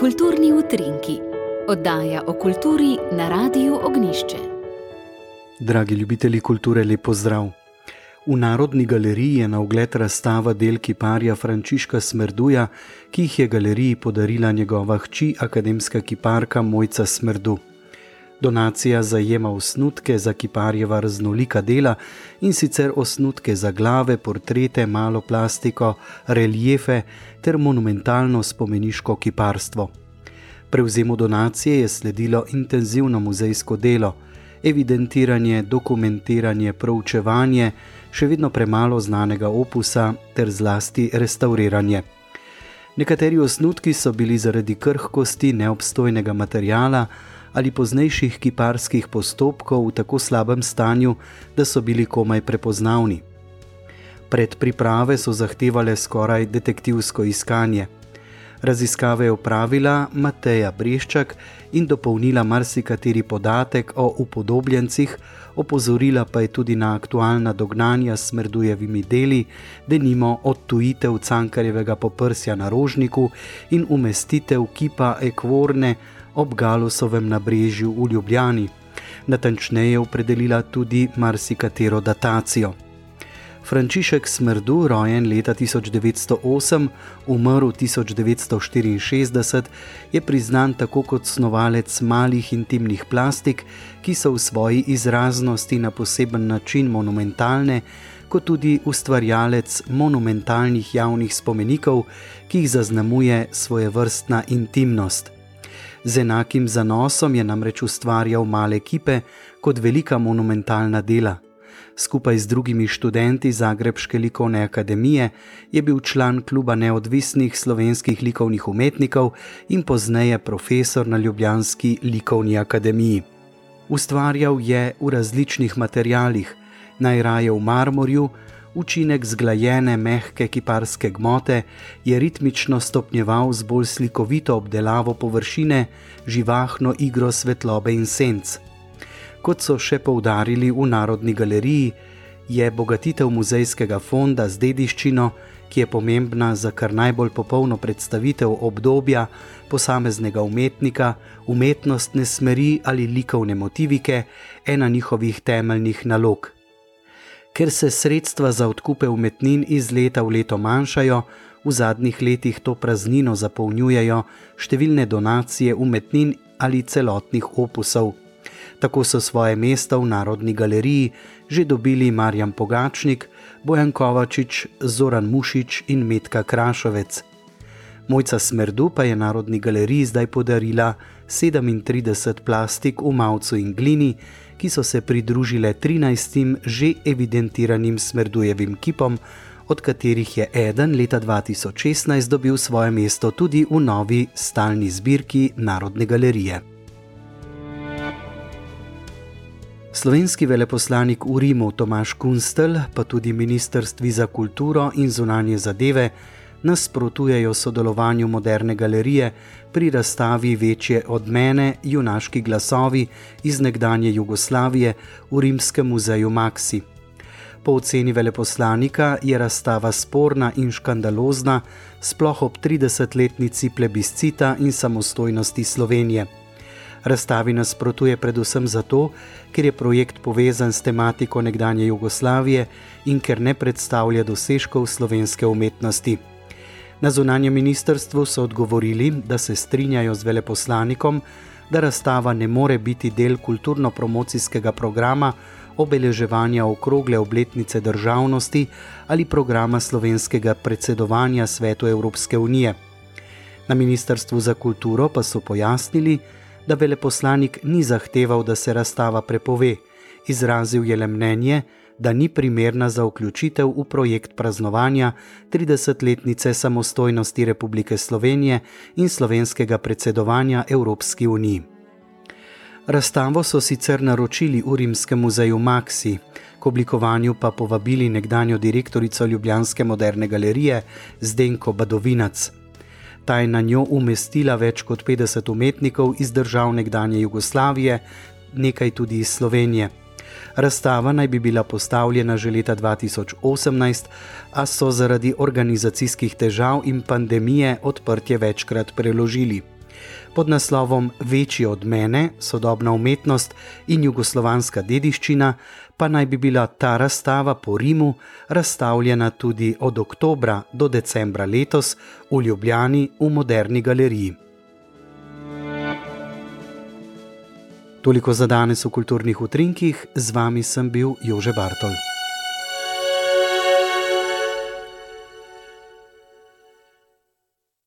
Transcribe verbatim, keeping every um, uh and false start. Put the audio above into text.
Kulturni utrinki, oddaja o kulturi na Radiu Ognjišče. Dragi ljubitelji kulture, lep pozdrav. V Narodni galeriji je na ogled razstava del kiparja Frančiška Smerduja, ki jih je galeriji podarila njegova hči, akademska kiparka Mojca Smerdu. Donacija zajema osnutke za kiparjeva raznolika dela, in sicer osnutke za glave, portrete, malo plastiko, reliefe ter monumentalno spomeniško kiparstvo. Prevzemu donacije je sledilo intenzivno muzejsko delo, evidentiranje, dokumentiranje, proučevanje še vedno premalo znanega opusa ter zlasti restauriranje. Nekateri osnutki so bili zaradi krhkosti, neobstojnega materiala ali poznejših kiparskih postopkov v tako slabem stanju, da so bili komaj prepoznavni. Predpriprave so zahtevale skoraj detektivsko iskanje. Raziskave je opravila Mateja Breščak in dopolnila marsikateri podatek o upodobljencih, opozorila pa je tudi na aktualna dognanja s Smerdujevimi deli, denimo odtujitev Cankarjevega poprsja na Rožniku in umestitev kipa Ekvorne ob Galusovem nabrežju v Ljubljani. Natančneje opredelila tudi marsikatero datacijo. Frančišek Smerdu, rojen leta tisoč devetsto osem, umrl tisoč devetsto štiriinšestdeset, je priznan tako kot snovalec malih intimnih plastik, ki so v svoji izraznosti na poseben način monumentalne, kot tudi ustvarjalec monumentalnih javnih spomenikov, ki jih zaznamuje svojevrstna intimnost. Z enakim zanosom je namreč ustvarjal male kipe kot velika monumentalna dela. Skupaj z drugimi študenti Zagrebške likovne akademije je bil član kluba neodvisnih slovenskih likovnih umetnikov in pozneje profesor na ljubljanski likovni akademiji. Ustvarjal je v različnih materialih, najraje v marmorju. Učinek zglajene, mehke kiparske gmote je ritmično stopnjeval z bolj slikovito obdelavo površine, živahno igro svetlobe in senc. Kot so še poudarili v Narodni galeriji, je bogatitev muzejskega fonda z dediščino, ki je pomembna za kar najbolj popolno predstavitev obdobja posameznega umetnika, umetnostne smeri ali likovne motivike, ena njihovih temeljnih nalog. Ker se sredstva za odkupe umetnin iz leta v leto manjšajo, v zadnjih letih to praznino zapolnjujejo številne donacije umetnin ali celotnih opusov. Tako so svoje mesto v Narodni galeriji že dobili Marjan Pogačnik, Bojan Kovačič, Zoran Mušič in Metka Krašovec. Mojca Smerdu pa je Narodni galeriji zdaj podarila sedemintrideset plastik v mavcu in glini, ki so se pridružile trinajstim že evidentiranim Smerdujevim kipom, od katerih je eden leta dva tisoč šestnajst dobil svoje mesto tudi v novi stalni zbirki Narodne galerije. Slovenski veleposlanik v Rimu Tomaž Kunstelj, pa tudi ministrstvi za kulturo in zunanje zadeve nasprotujejo sodelovanju Moderne galerije pri razstavi Večje od mene, junaški glasovi iz nekdanje Jugoslavije v Rimskem muzeju Maxi. Po oceni veleposlanika je razstava sporna in škandalozna, sploh ob tridesetletnici plebiscita in samostojnosti Slovenije. Razstavi nasprotuje predvsem zato, ker je projekt povezan s tematiko nekdanje Jugoslavije in ker ne predstavlja dosežkov slovenske umetnosti. Na zunanjem ministrstvu so odgovorili, da se strinjajo z veleposlanikom, da razstava ne more biti del kulturno-promocijskega programa obeleževanja okrogle obletnice državnosti ali programa slovenskega predsedovanja Svetu Evropske unije. Na Ministrstvu za kulturo pa so pojasnili, da veleposlanik ni zahteval, da se razstava prepove, izrazil je le mnenje, da ni primerna za vključitev v projekt praznovanja tridesetletnice samostojnosti Republike Slovenije in slovenskega predsedovanja Evropski uniji. Razstavo so sicer naročili v Rimskem muzeju Maxi, k oblikovanju pa povabili nekdanjo direktorico ljubljanske Moderne galerije Zdenko Badovinac. Ta je na njo umestila več kot petdeset umetnikov iz držav nekdanje Jugoslavije, nekaj tudi iz Slovenije. Razstava naj bi bila postavljena že leta dva tisoč osemnajst, a so zaradi organizacijskih težav in pandemije odprtje večkrat preložili. Pod naslovom Večji od mene, sodobna umetnost in jugoslovanska dediščina pa naj bi bila ta razstava po Rimu razstavljena tudi od oktobra do decembra letos v Ljubljani v Moderni galeriji. Toliko za danes v Kulturnih utrinkih, z vami sem bil Jože Bartol.